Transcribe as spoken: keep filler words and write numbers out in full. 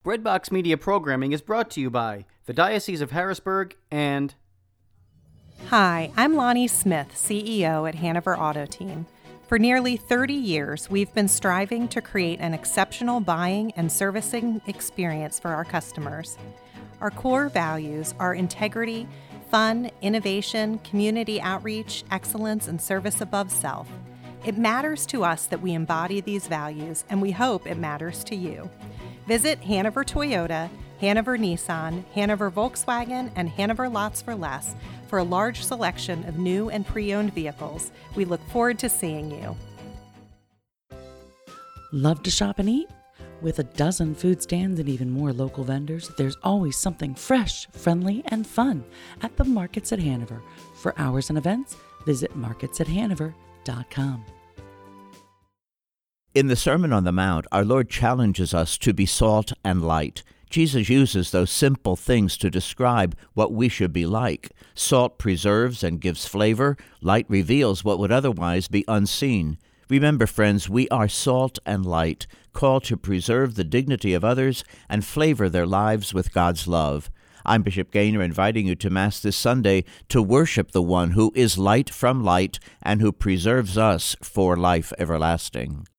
Breadbox Media programming is brought to you by the Diocese of Harrisburg and... Hi, I'm Lonnie Smith, C E O at Hanover Auto Team. For nearly thirty years, we've been striving to create an exceptional buying and servicing experience for our customers. Our core values are integrity, fun, innovation, community outreach, excellence, and service above self. It matters to us that we embody these values, and we hope it matters to you. Visit Hanover Toyota, Hanover Nissan, Hanover Volkswagen, and Hanover Lots for Less for a large selection of new and pre-owned vehicles. We look forward to seeing you. Love to shop and eat? With a dozen food stands and even more local vendors, there's always something fresh, friendly, and fun at the Markets at Hanover. For hours and events, visit markets at hanover dot com. In the Sermon on the Mount, our Lord challenges us to be salt and light. Jesus uses those simple things to describe what we should be like. Salt preserves and gives flavor. Light reveals what would otherwise be unseen. Remember, friends, we are salt and light, called to preserve the dignity of others and flavor their lives with God's love. I'm Bishop Gaynor, inviting you to Mass this Sunday to worship the one who is light from light and who preserves us for life everlasting.